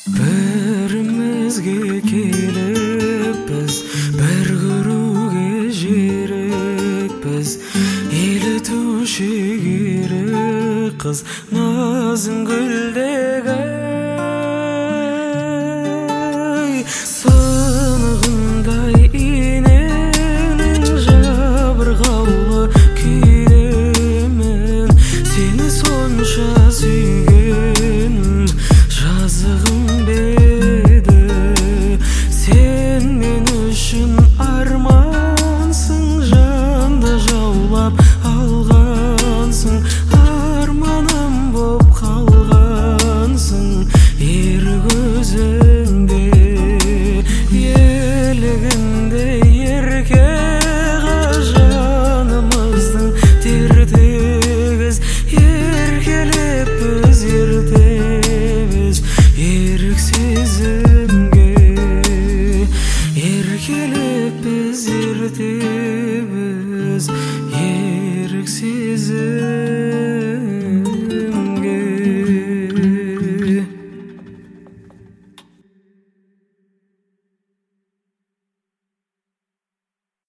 Бірімізге келіппіз, бір көруге жерікпіз. Елітуші керек қыз, назым гүлдегі сынығындай иненің жабырғаулы күйдемін. Сені сонша сүйген жазығым беді. Сен мен үшін армансың, жанды жаулап алғансың. Арманым боп қалғансың, ер көзіңде елігінде ерке жанымыздың тертегіз. Еркелеп біз ертеміз ерік сезімге, еркелеп біз ертеміз